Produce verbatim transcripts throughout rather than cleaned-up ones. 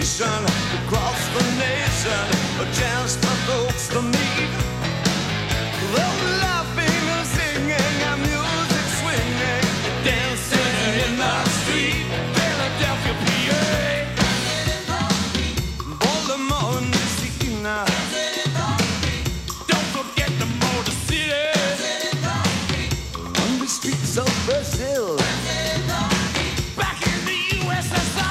across the nation, a chance for folks to meet. They're laughing and singing and music swinging, dancing in the street. Philadelphia, P A, Baltimore, and D C now. Don't forget the Motor City, on the streets of Brazil. Back in the U S S R.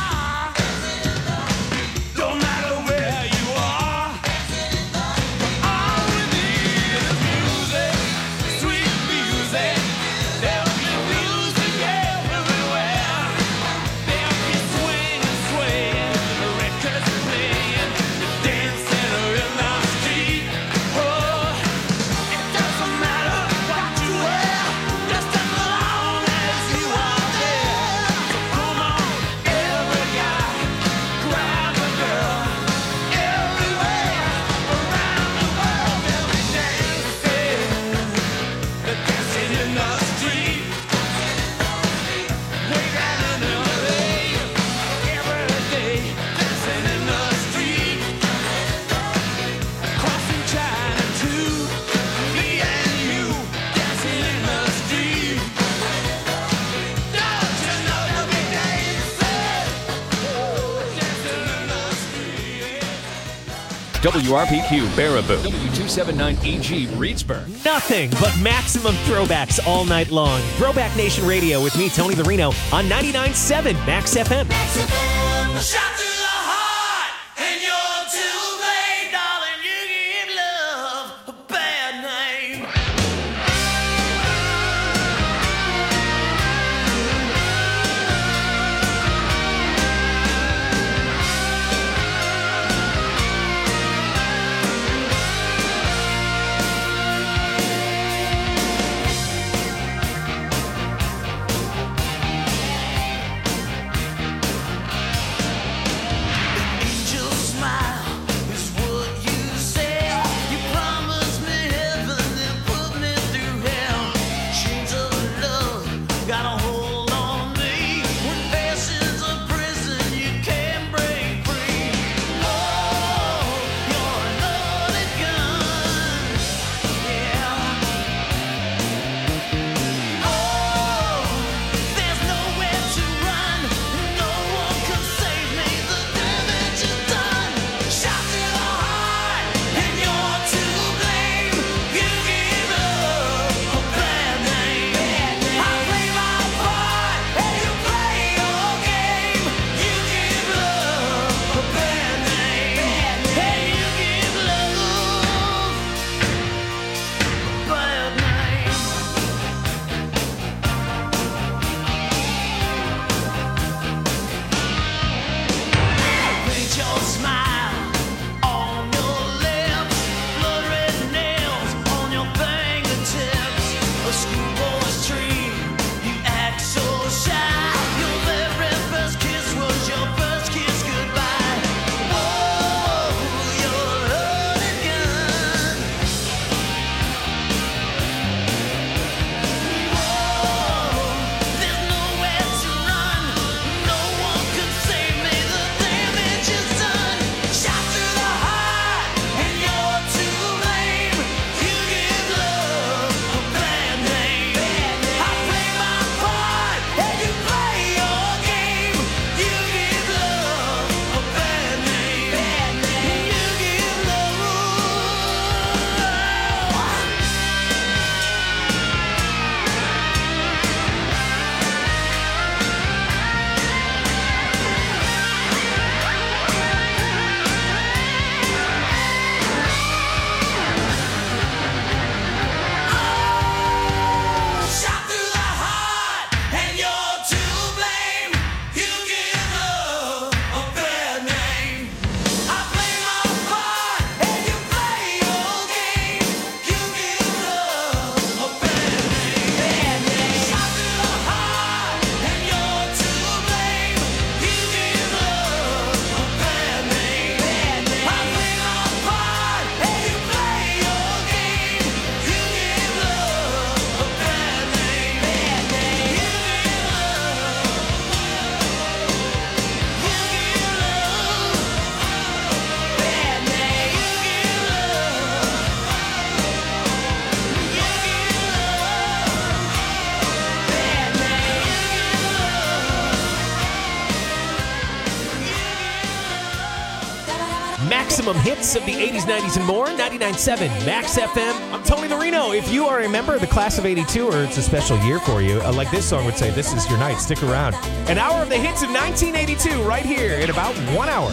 W R P Q Baraboo, W two seventy-nine E G Reedsburg. Nothing but maximum throwbacks all night long. Throwback Nation Radio with me, Tony Marino, on ninety-nine point seven Max F M. Max F M. Shot to the heart, and you're too late, darling. You give love a bad name. Maximum hits of the eighties, nineties, and more. ninety-nine point seven Max F M. I'm Tony Marino. If you are a member of the class of eighty-two, or it's a special year for you, uh, like this song would say, this is your night. Stick around. An hour of the hits of nineteen eighty-two right here in about one hour.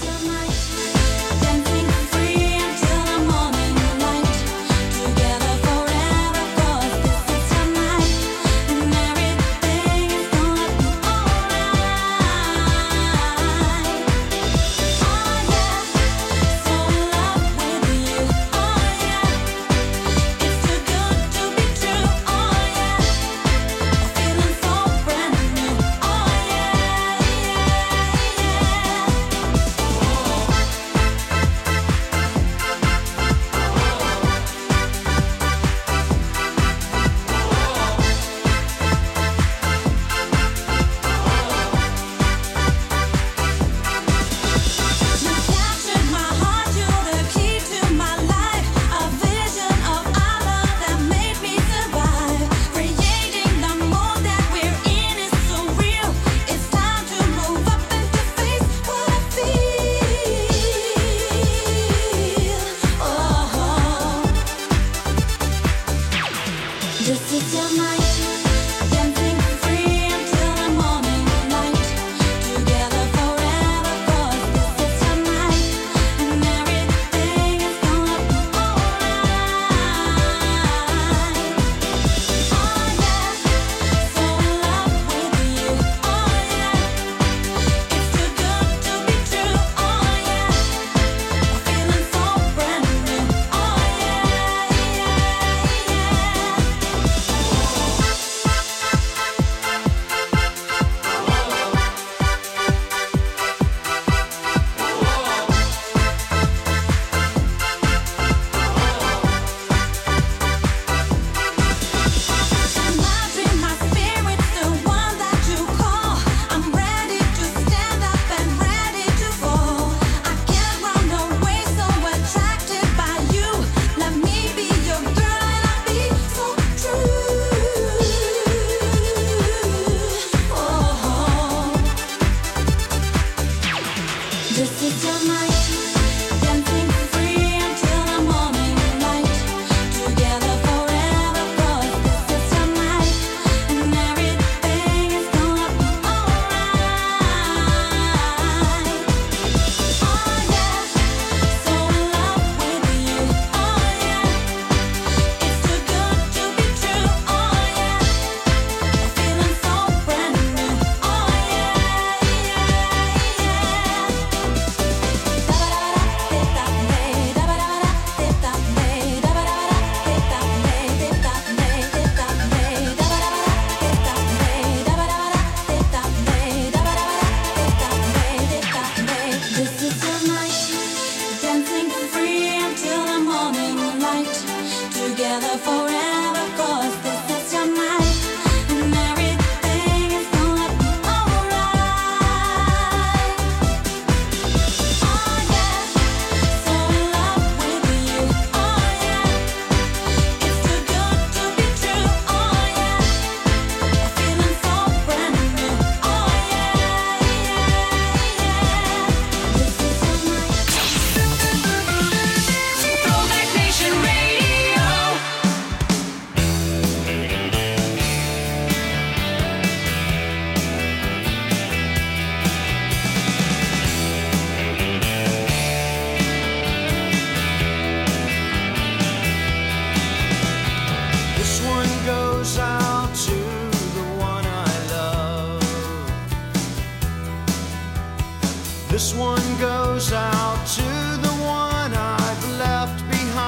This one goes out to the one I've left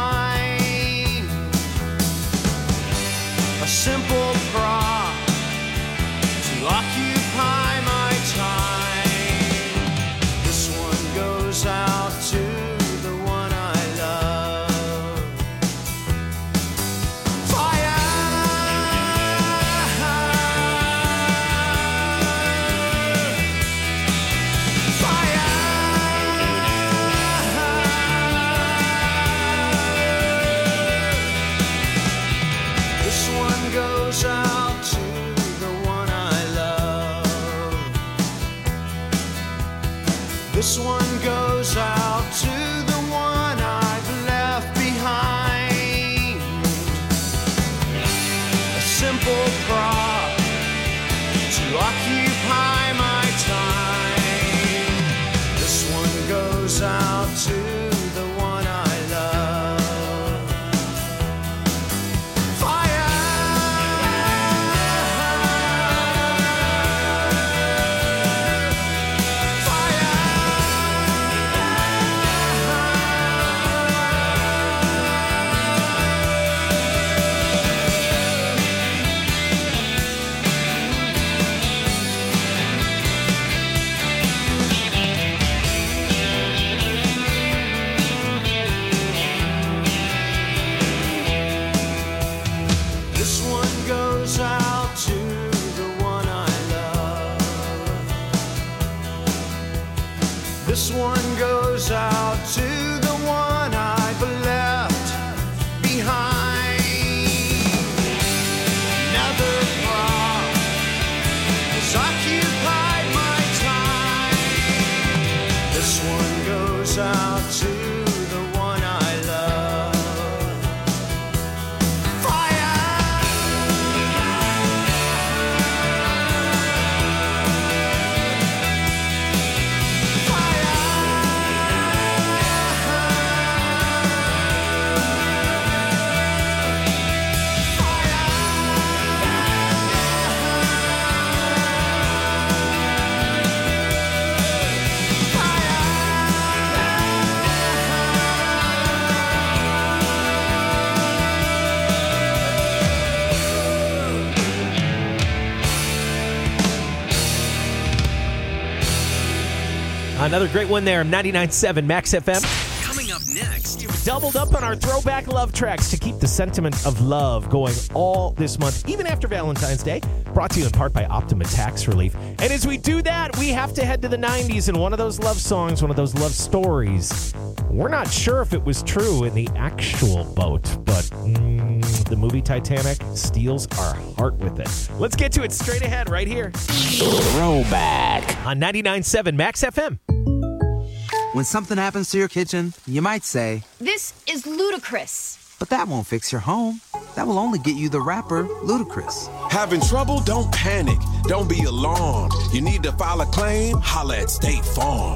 behind. A simple prop to occupy my time. This one goes out to the one I love. Fire! Goes out to the one I love. This one goes out to the one I've left behind. A simple prop to occupy my time. This one goes out to the one I love. Fire! This one goes out to the one I love. This one goes out to the one I've left behind. Another prop has occupied my time. This one goes out to the one I love. Another great one there, ninety-nine point seven Max F M. Coming up next. We've doubled up on our throwback love tracks to keep the sentiment of love going all this month, even after Valentine's Day. Brought to you in part by Optima Tax Relief. And as we do that, we have to head to the nineties and one of those love songs, one of those love stories. We're not sure if it was true in the actual boat, but mm, the movie Titanic steals our heart with it. Let's get to it straight ahead right here. Throwback. On ninety-nine point seven Max F M. When something happens to your kitchen, you might say, "This is ludicrous." but that won't fix your home. That will only get you the rapper, Ludacris. Having trouble? Don't panic. Don't be alarmed. You need to file a claim? Holla at State Farm.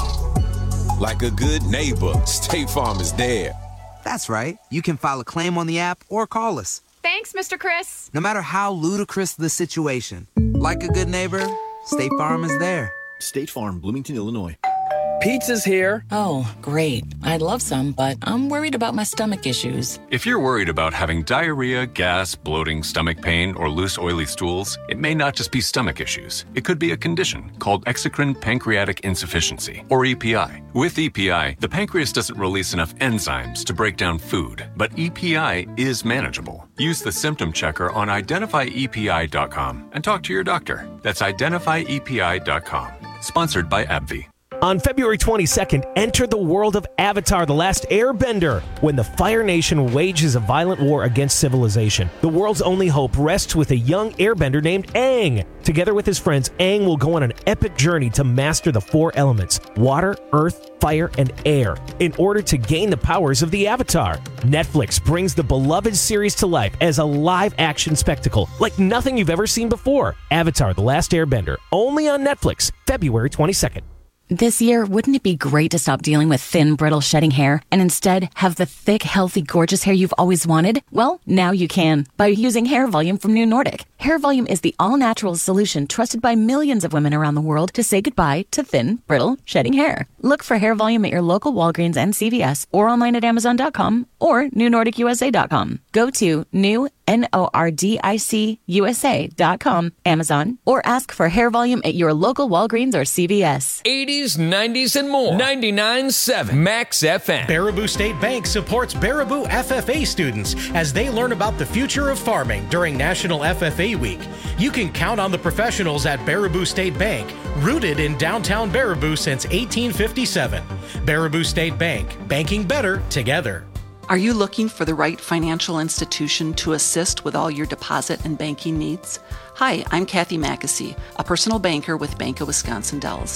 Like a good neighbor, State Farm is there. That's right. You can file a claim on the app or call us. Thanks, Mister Chris. No matter how ludicrous the situation, like a good neighbor, State Farm is there. State Farm, Bloomington, Illinois. Pizza's here. Oh, great. I'd love some, but I'm worried about my stomach issues. If you're worried about having diarrhea, gas, bloating, stomach pain, or loose, oily stools, it may not just be stomach issues. It could be a condition called exocrine pancreatic insufficiency, or E P I. With E P I, the pancreas doesn't release enough enzymes to break down food, but E P I is manageable. Use the symptom checker on identify E P I dot com and talk to your doctor. That's identify E P I dot com. Sponsored by AbbVie. On February twenty-second, enter the world of Avatar: The Last Airbender, when the Fire Nation wages a violent war against civilization. The world's only hope rests with a young airbender named Aang. Together with his friends, Aang will go on an epic journey to master the four elements: water, earth, fire, and air, in order to gain the powers of the Avatar. Netflix brings the beloved series to life as a live-action spectacle like nothing you've ever seen before. Avatar: The Last Airbender, only on Netflix, February twenty-second. This year, wouldn't it be great to stop dealing with thin, brittle, shedding hair and instead have the thick, healthy, gorgeous hair you've always wanted? Well, now you can by using Hair Volume from New Nordic. Hair Volume is the all-natural solution trusted by millions of women around the world to say goodbye to thin, brittle, shedding hair. Look for Hair Volume at your local Walgreens and C V S or online at Amazon dot com or New Nordic U S A dot com. Go to new N O R D I C U S A dot com, Amazon, or ask for Hair Volume at your local Walgreens or C V S. eighties, nineties, and more. ninety-nine point seven Max F M. Baraboo State Bank supports Baraboo F F A students as they learn about the future of farming during National F F A Week. You can count on the professionals at Baraboo State Bank, rooted in downtown Baraboo since eighteen fifty-seven. Baraboo State Bank, banking better together. Are you looking for the right financial institution to assist with all your deposit and banking needs? Hi, I'm Kathy Mackesy, a personal banker with Bank of Wisconsin Dells.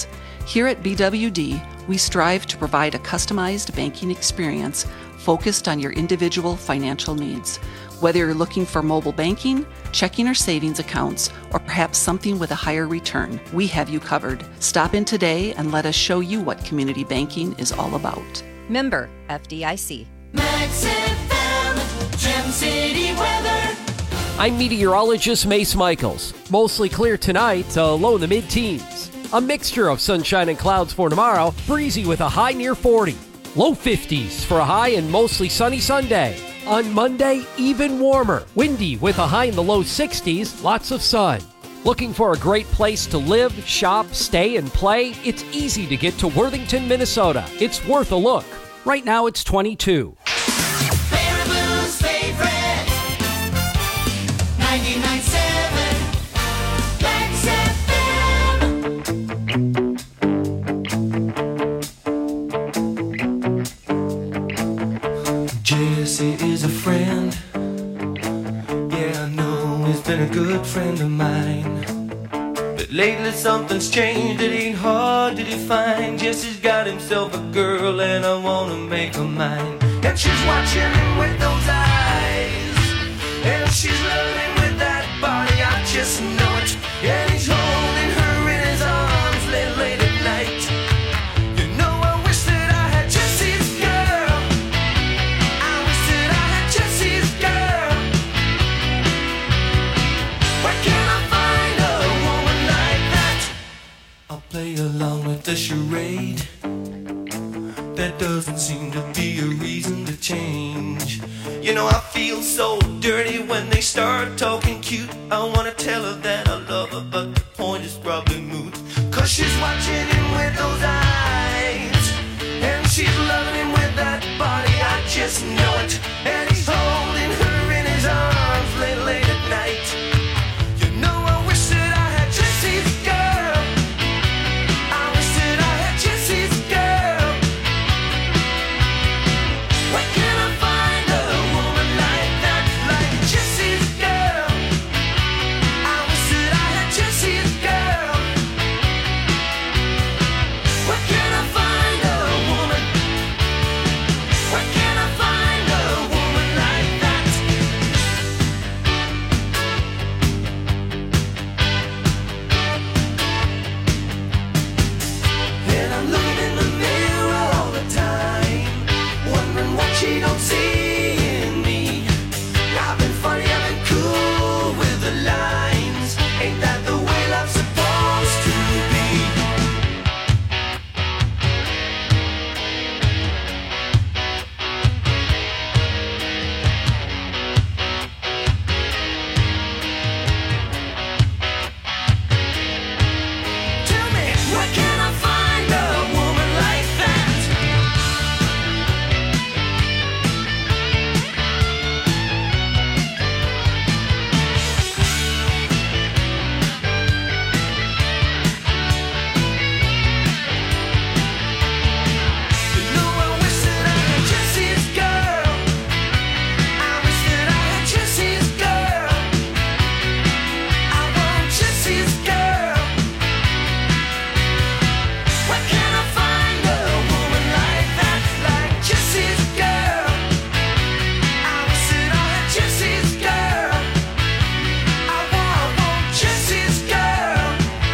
Here at B W D, we strive to provide a customized banking experience focused on your individual financial needs. Whether you're looking for mobile banking, checking or savings accounts, or perhaps something with a higher return, we have you covered. Stop in today and let us show you what community banking is all about. Member F D I C. Max F M, Gem City weather. I'm meteorologist Mace Michaels. Mostly clear tonight, uh, low in the mid-teens. A mixture of sunshine and clouds for tomorrow, breezy with a high near forty. Low fifties for a high and mostly sunny Sunday. On Monday, even warmer. Windy with a high in the low sixties, lots of sun. Looking for a great place to live, shop, stay, and play? It's easy to get to Worthington, Minnesota. It's worth a look. Right now, it's twenty-two. Baraboo's favorite. ninety-nine point seven. Max F M. Jesse is a friend. Yeah, I know he's been a good friend of mine. But lately something's changed, it ain't hard to define. Jesse's got himself a girl and I wanna make her mine. And she's watching him with those eyes, and she's loving with that body, I just know it. And he's holding her in his arms late, late at night. You know I wish that I had Jesse's girl. I wish that I had Jesse's girl. Where can I find a woman like that? I'll play along with the charade. That doesn't seem to be a reason to change. You know I feel so dirty when they start talking cute. I wanna tell her that I love her, but the point is probably moot. Cause she's watching him with those eyes, and she's loving him with that body, I just know it. And he's holding her in his arms late, late at night. You know I wish that I had Jesse's girl. I wish that I had Jesse's girl. Where can I find a woman like that, like Jesse's girl? I wish that I had Jesse's girl. Where can I find a woman? Where can I find a woman like that? And I'm looking in the mirror all the time, wondering what she don't see in me. I've been funny, I've been cool with the lines. Ain't that the way love's supposed to be? Tell me, where can I find a woman like that? You know I wish that I had Jesse's girl. I wish that I had Jesse's girl. I want Jesse's girl. Where can I find a woman like that, like Jesse's girl? I wish that I had Jesse's girl. I want, I want Jesse's girl.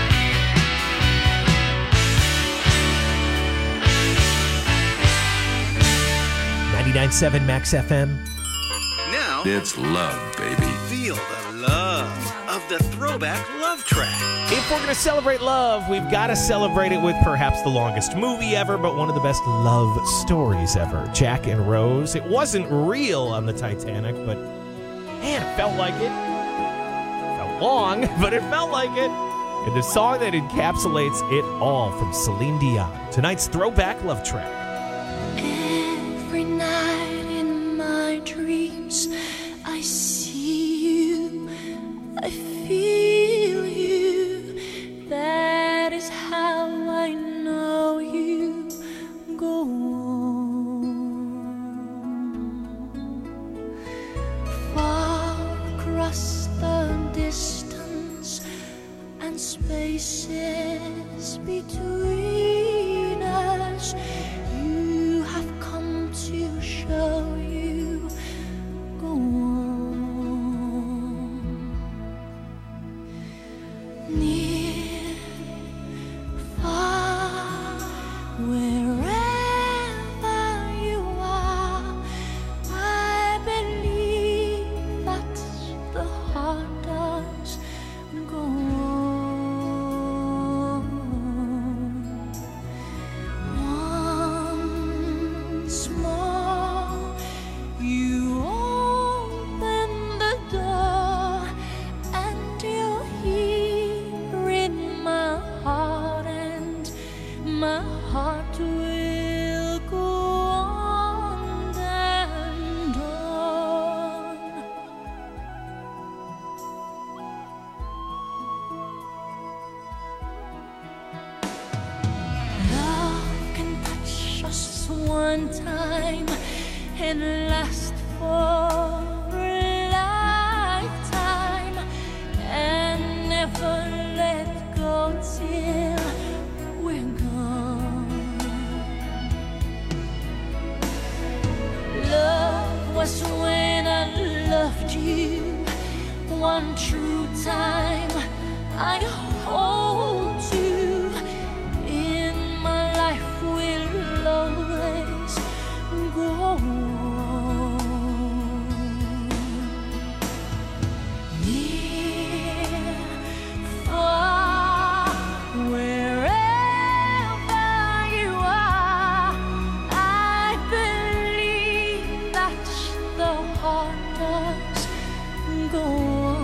ninety-nine point seven Max F M. Now, It's love, baby. feel the love of the throwback love track. If we're going to celebrate love, we've got to celebrate it with perhaps the longest movie ever, but one of the best love stories ever. Jack and Rose. It wasn't real on the Titanic, but man, it felt like it. It felt long, but it felt like it. And the song that encapsulates it all from Celine Dion. Tonight's throwback love track. Every night in my dreams, I see you, I feel you. That is how I know you go on. Far across the distance and spaces between. heart will go on and on. Love can touch us one time and last for a lifetime and never let go till we're gone. Love was when I loved you one true time. I hold you in my life will always go on. Near, far, wherever you are, I believe that the heart does go on.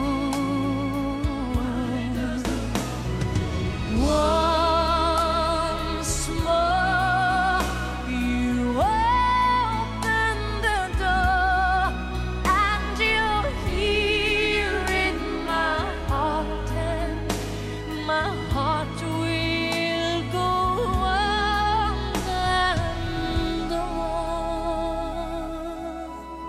Once more, you open the door, and you're here in my heart, and my heart will go on and on.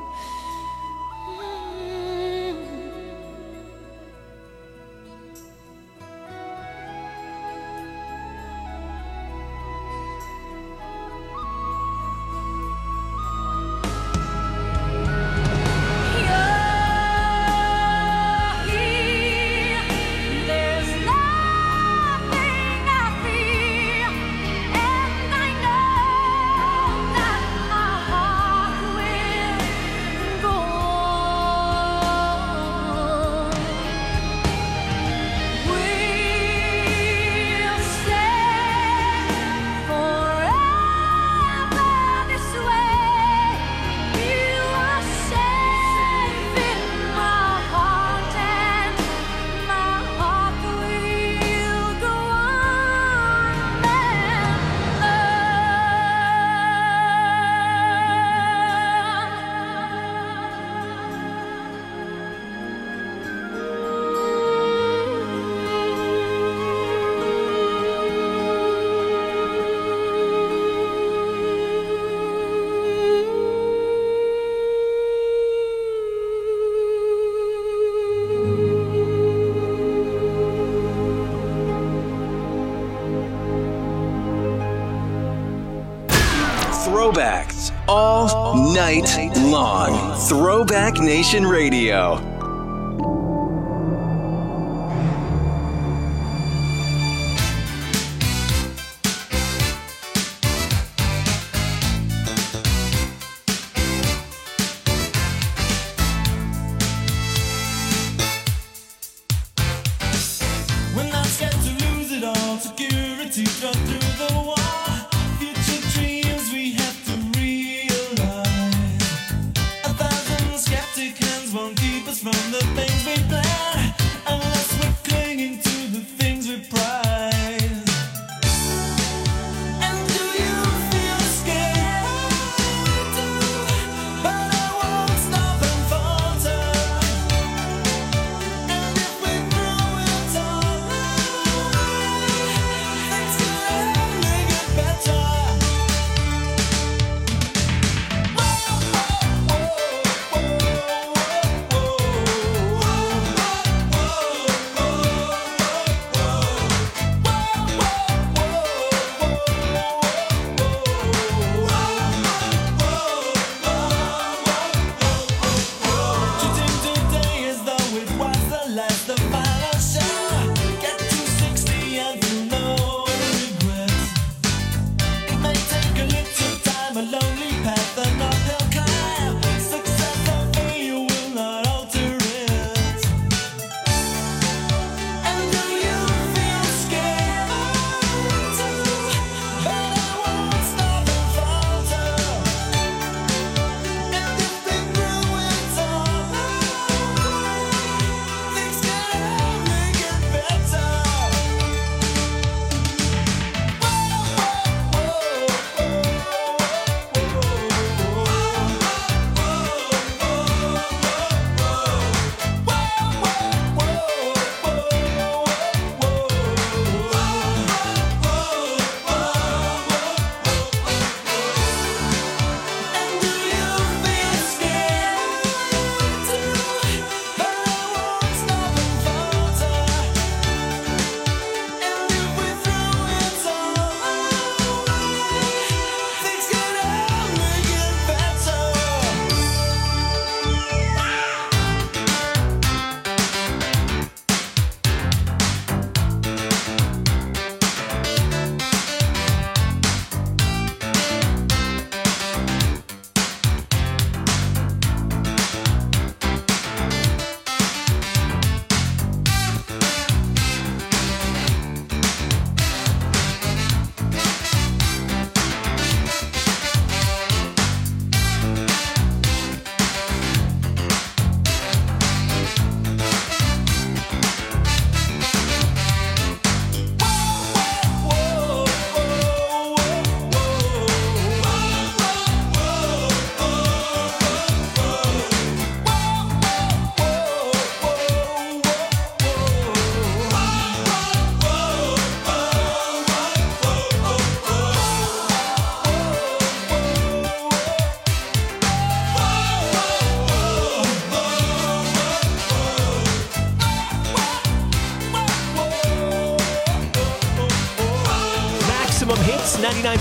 There's nothing I fear, and I know that my heart will go on. We'll stay forever this way. You are safe in my heart, and my heart will go on Throwbacks all night long. Throwback Nation Radio. When I'm scared to lose it all, security struck through the wall. Future dreams we have to realize. A thousand skeptic hands won't keep us from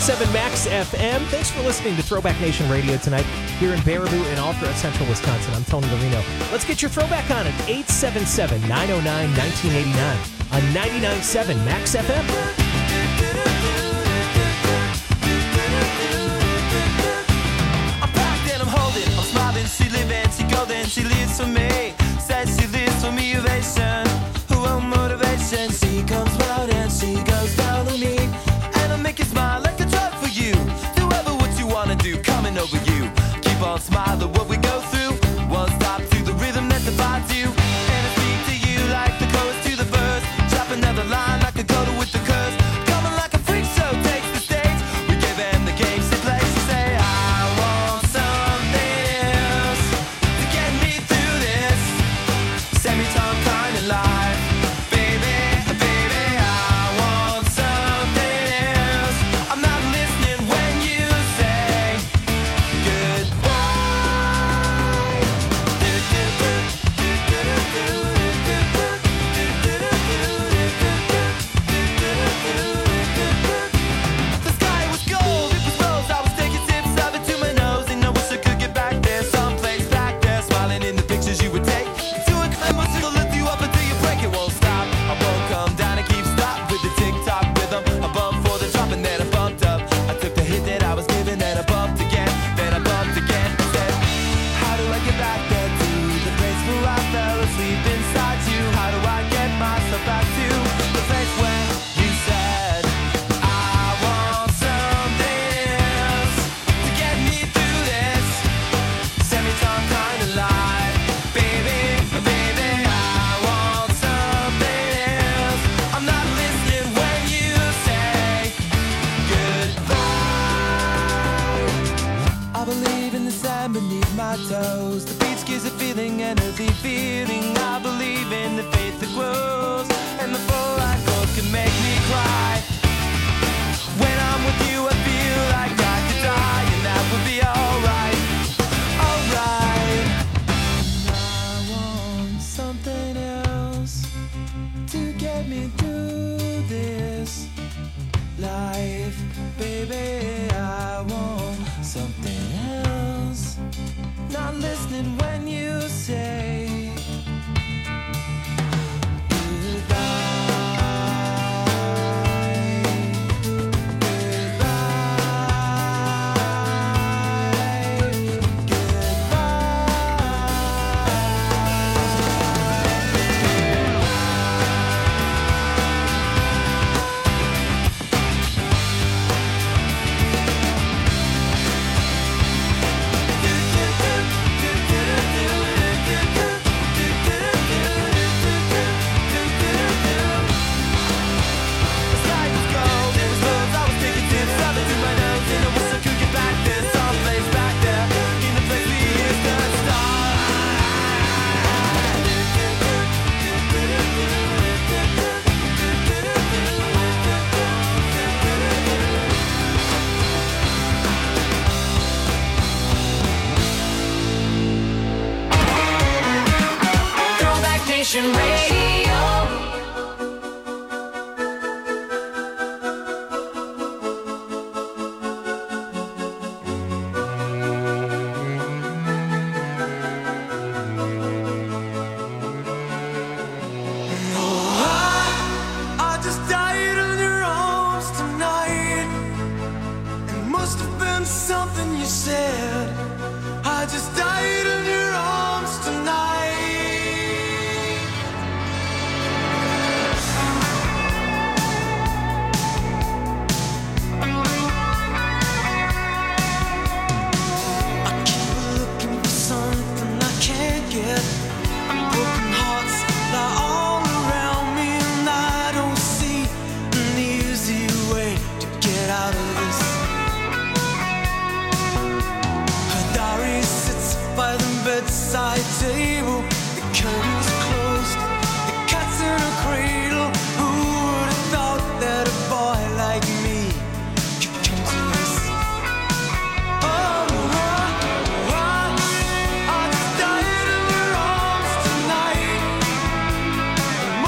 seven Max F M. Thanks for listening to Throwback Nation Radio tonight here in Baraboo and all throughout central Wisconsin. I'm Tony Marino. Let's get your throwback on at eight seven seven, nine oh nine, nineteen eighty-nine on ninety-nine point seven Max F M. I'm packed and I'm holding, I'm smiling, she living, she golden, she lives for me. Says she lives for me, ovation, who won't motivation. She comes round and she goes down on me. Make you smile like a drug for you. Do ever what you wanna do, coming over you. Keep on smiling what we go through. One stop to the rhythm that divides you. And I speak to you like the chorus to the verse. Drop another line like a coda with the curse. Coming like a freak show takes the stage. We give them the games to play. She say, I want something else to get me through this semi-time kind of life.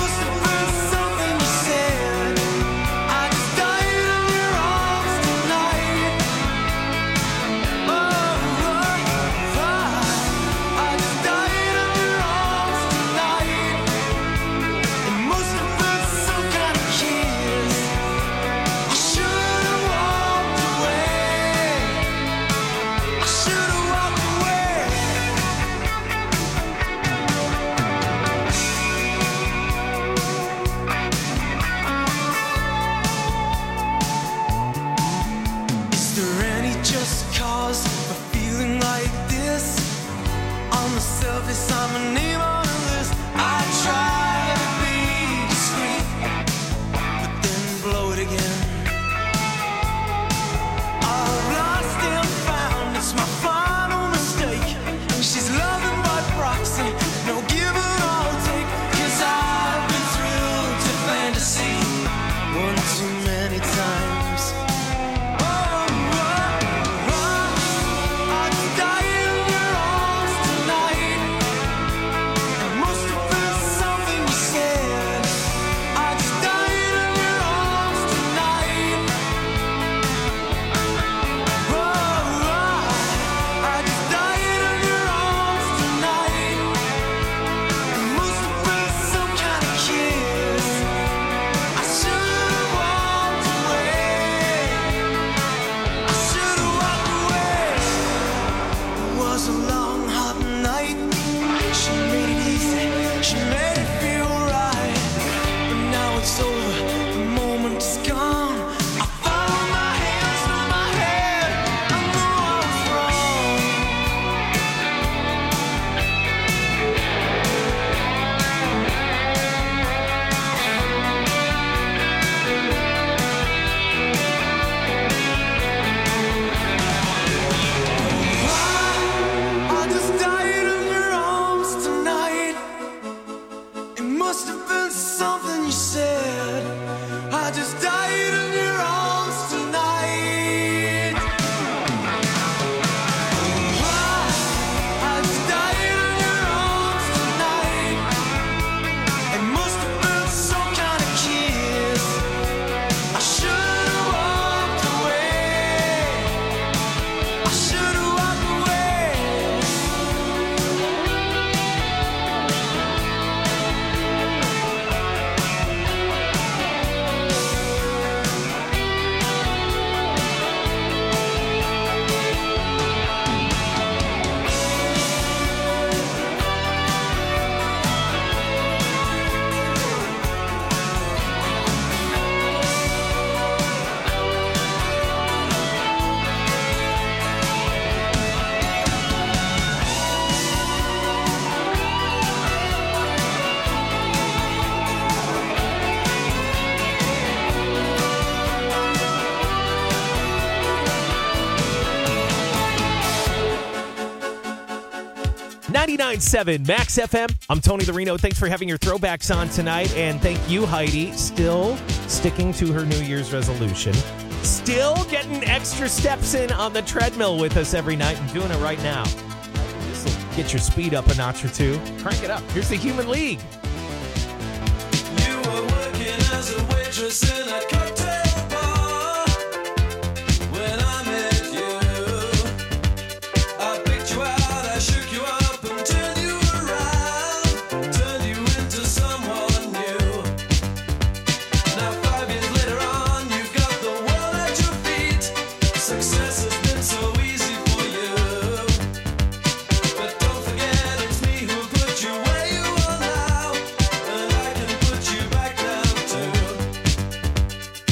Tonight selfish, I'm a name on the list. I try to be discreet, but then blow it again. I've lost and found, it's my final mistake. She's loving by proxy, no give and I'll take. Cause I've been thrilled to fantasy one too many times. ninety-nine point seven Max F M. I'm Tony Larino. Thanks for having your throwbacks on tonight. And thank you, Heidi, still sticking to her New Year's resolution. Still getting extra steps in on the treadmill with us every night and doing it right now. This will get your speed up a notch or two. Crank it up. Here's the Human League. You were working as a waitress in a cocktail bar when I met you. I picked you out, I shook you up and turned you around, turned you into someone new. Now five years later on, you've got the world at your feet. Success has been so easy for you, but don't forget it's me who put you where you are now, and I can put you back down too.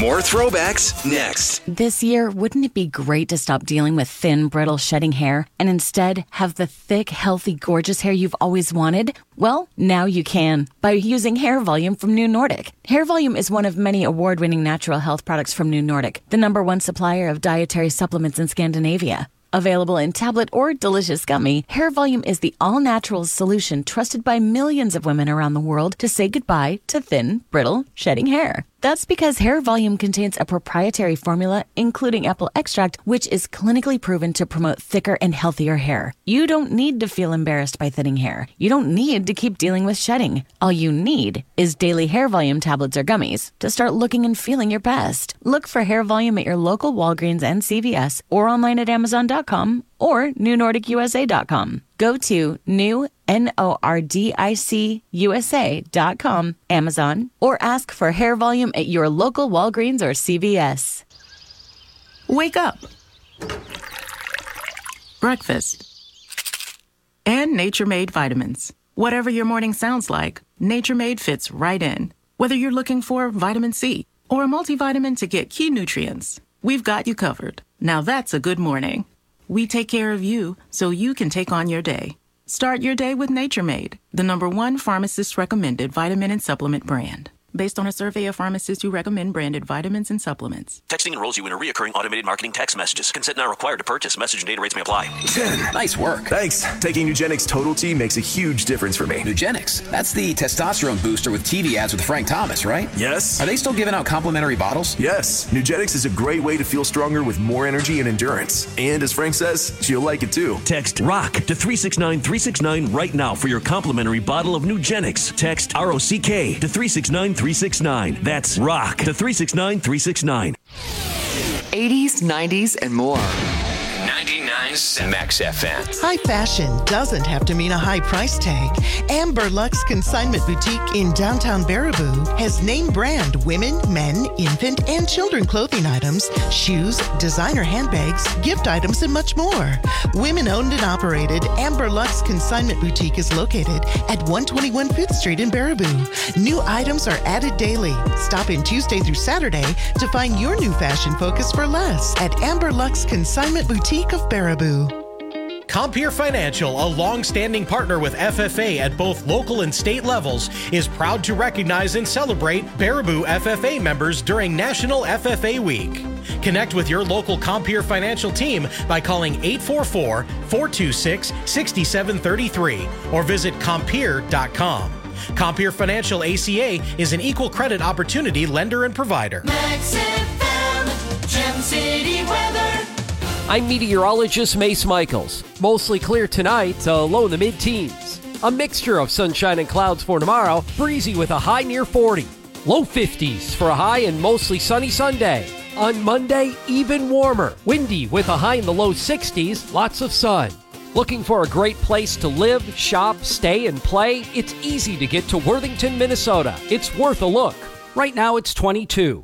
More throwbacks next. This year, wouldn't it be great to stop dealing with thin, brittle, shedding hair and instead have the thick, healthy, gorgeous hair you've always wanted? Well, now you can by using Hair Volume from New Nordic. Hair Volume is one of many award-winning natural health products from New Nordic, the number one supplier of dietary supplements in Scandinavia. Available in tablet or delicious gummy, Hair Volume is the all-natural solution trusted by millions of women around the world to say goodbye to thin, brittle, shedding hair. That's because Hair Volume contains a proprietary formula, including apple extract, which is clinically proven to promote thicker and healthier hair. You don't need to feel embarrassed by thinning hair. You don't need to keep dealing with shedding. All you need is daily Hair Volume tablets or gummies to start looking and feeling your best. Look for Hair Volume at your local Walgreens and C V S or online at amazon dot com or new nordic u s a dot com. Go to new N O R D I C U S A dot com, Amazon, or ask for Hair Volume at your local Walgreens or C V S. Wake up. Breakfast. And Nature Made vitamins. Whatever your morning sounds like, Nature Made fits right in. Whether you're looking for vitamin C or a multivitamin to get key nutrients, we've got you covered. Now that's a good morning. We take care of you so you can take on your day. Start your day with Nature Made, the number one pharmacist-recommended vitamin and supplement brand. Based on a survey of pharmacists who recommend branded vitamins and supplements. Texting enrolls you in a reoccurring automated marketing text messages. Consent not required to purchase. Message and data rates may apply. ten. Nice work. Thanks. Taking Nugenix Total T makes a huge difference for me. Nugenix? That's the testosterone booster with T V ads with Frank Thomas, right? Yes. Are they still giving out complimentary bottles? Yes. Nugenix is a great way to feel stronger with more energy and endurance. And as Frank says, you'll like it too. Text ROCK to three six nine three six nine right now for your complimentary bottle of Nugenix. Text R O C K to three six nine three six nine. That's ROCK to three six nine three six nine. eighties, nineties, and more. ninety-nine point nine Max F M. High fashion doesn't have to mean a high price tag. Amber Lux Consignment Boutique in downtown Baraboo has name brand women, men, infant, and children clothing items, shoes, designer handbags, gift items, and much more. Women owned and operated, Amber Lux Consignment Boutique is located at one twenty-one Fifth Street in Baraboo. New items are added daily. Stop in Tuesday through Saturday to find your new fashion focus for less at Amber Lux Consignment Boutique of Baraboo. Compeer Financial, a long-standing partner with F F A at both local and state levels, is proud to recognize and celebrate Baraboo F F A members during National F F A Week. Connect with your local Compeer Financial team by calling eight four four, four two six, six seven three three or visit compeer dot com. Compeer Financial A C A is an equal credit opportunity lender and provider. Max F M, Gem City weather. I'm meteorologist Mace Michaels. Mostly clear tonight, uh, low in the mid-teens. A mixture of sunshine and clouds for tomorrow, breezy with a high near forty. Low fifties for a high and mostly sunny Sunday. On Monday, even warmer, windy with a high in the low sixties, lots of sun. Looking for a great place to live, shop, stay, and play? It's easy to get to Worthington, Minnesota. It's worth a look. Right now it's twenty-two.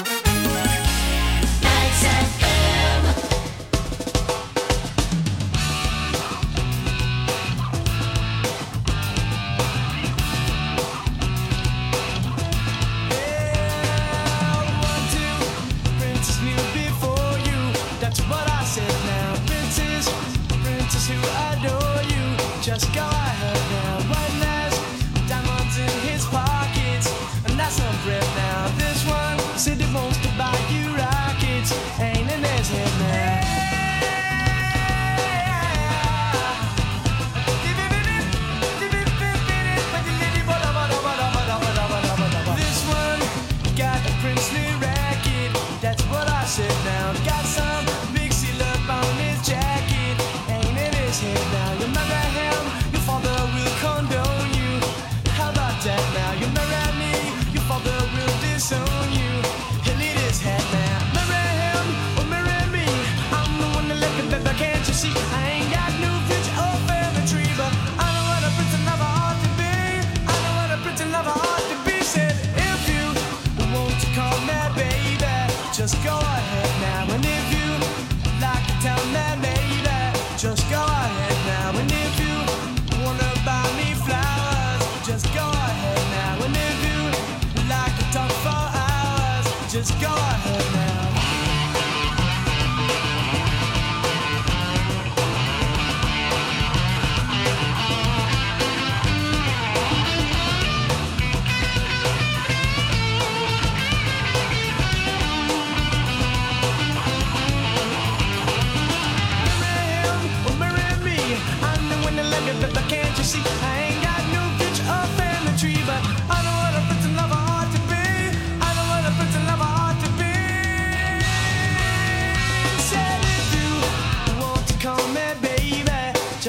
Just go ahead now, and if you like to tell me, baby, just go ahead now, and if you wanna buy me flowers, just go ahead now, and if you like to talk for hours, just go ahead.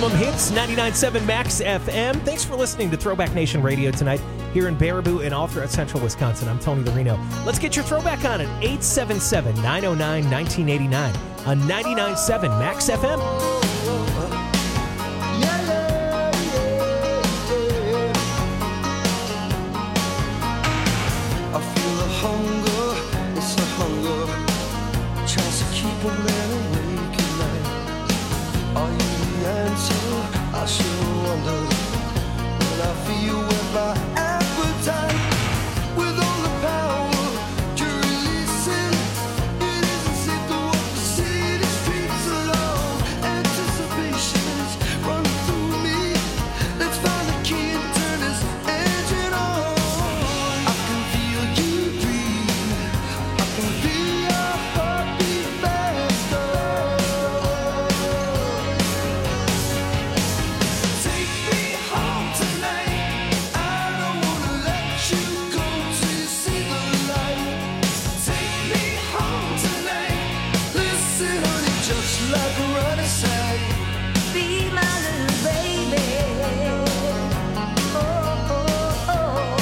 Maximum Hits, ninety-nine point seven Max F M. Thanks for listening to Throwback Nation Radio tonight here in Baraboo and all throughout central Wisconsin. I'm Tony Lorino. Let's get your throwback on at eight seven seven, nine oh nine, nineteen eighty-nine on ninety-nine point seven Max F M. I feel the hunger, it's a hunger, tries to keep a man awake at night. Are you the answer? I sure wonder. When I feel with my appetite, with all the power to release it, it isn't safe to walk the city streets alone. Anticipation is running through me. Let's find the key and turn this engine on. I can feel you breathe. I can feel your heartbeat faster. Take me home tonight. I don't wanna let you go till you see the light. Take me home tonight. Listen, honey, just like a running side. Be my little baby. Oh, oh, oh.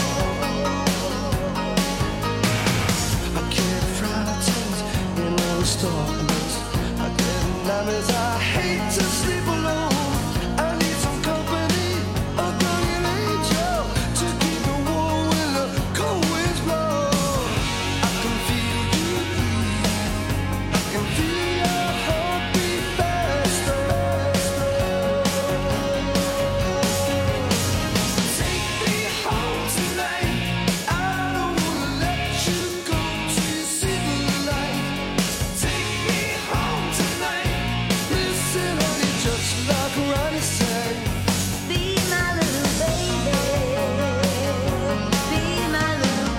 I can't fry tears in all the darkness. I get nightmares. I hate to sleep alone. I need some company, a guardian angel to keep me warm when the cold winds blow. I can feel you breathe. I can feel your heartbeat faster. Take me home tonight. I don't wanna let you go till you see the light. Take me home tonight. Listen, honey, just like Ronnie said. Be my little baby. Be my little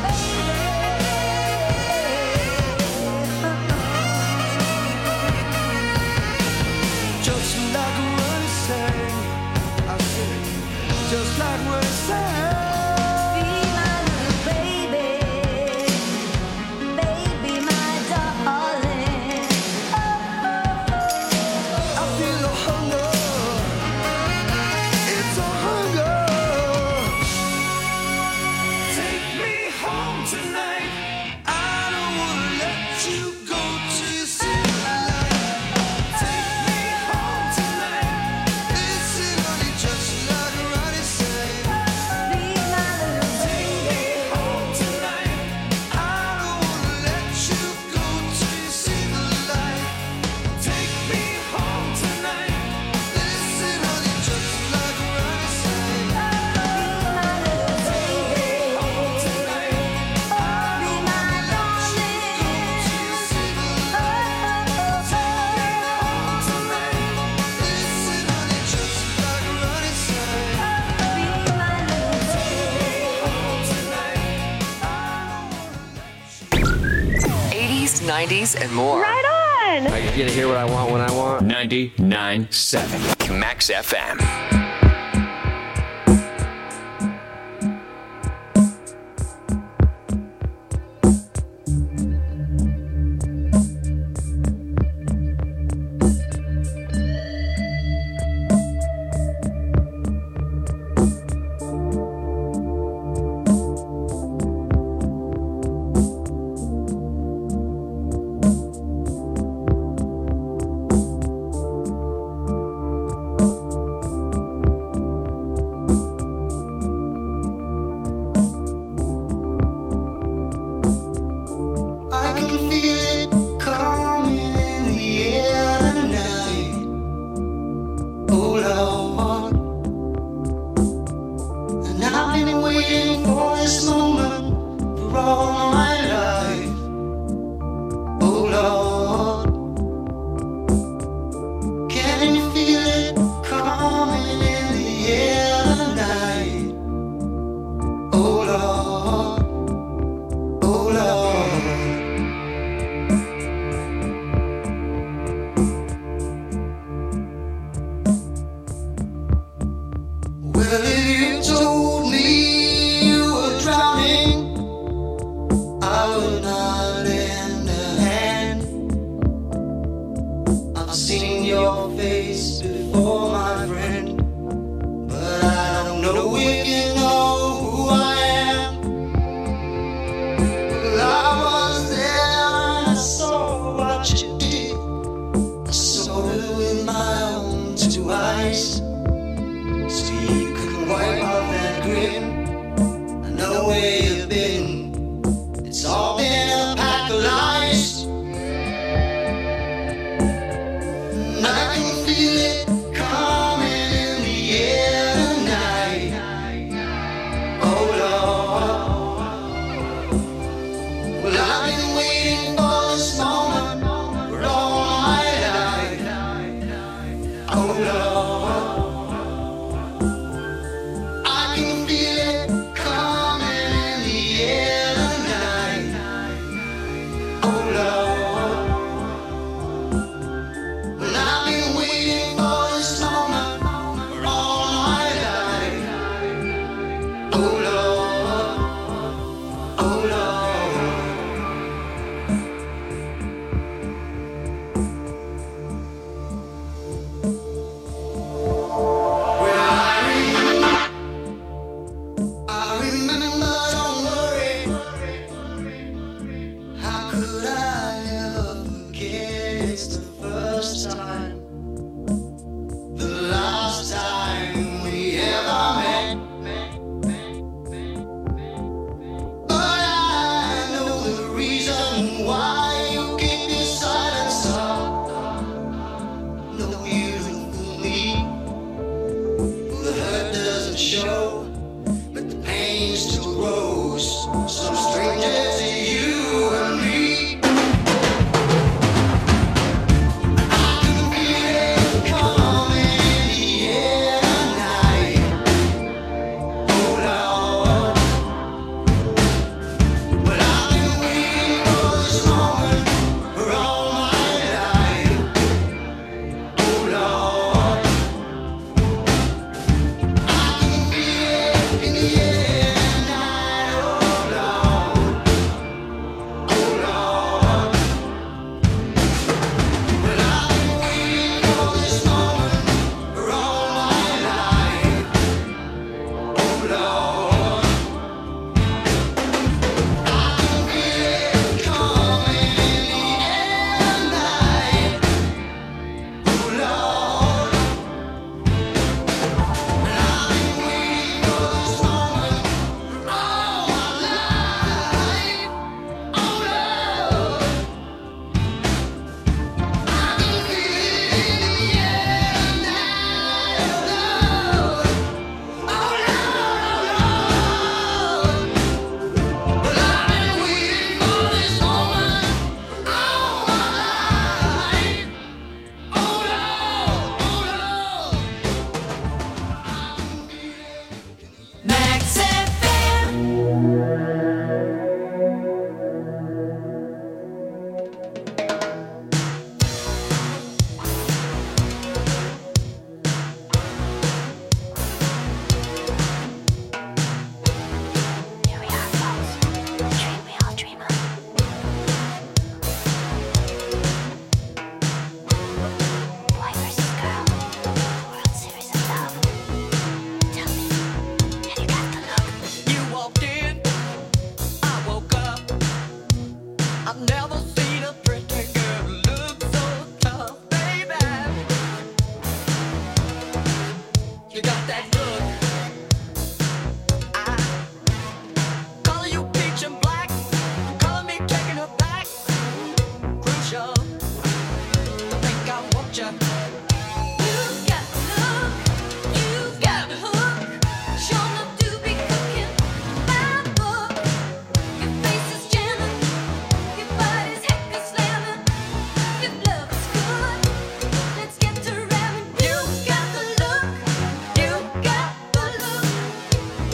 baby. Just like Ronnie said. I said, just like Ronnie said. Be my little baby. Baby, my darling. I feel the hunger. It's a hunger. Take me home tonight. I don't wanna let you go till you see the light. Take me home tonight. Listen, honey, just like Ronnie said. Be my little baby. Take me home tonight. I don't wanna let you go till you see the light. Take me home tonight. Listen, honey, just like Ronnie said. Be my little baby. Take me home tonight. I don't wanna let you go till you see the light. Take me home tonight. Listen, honey, just like Ronnie said. Be my little baby. eighties, nineties, and more. Right on! I get to hear what I want when I want. ninety-nine point seven Max F M. I can feel it coming in the air tonight. Oh Lord, and I've been waiting for this moment for all my life. Oh Lord, can you feel it coming in the air tonight? Oh Lord, oh Lord. Well, if you told me you were drowning, I would not lend a hand. I've seen your face before, my friend.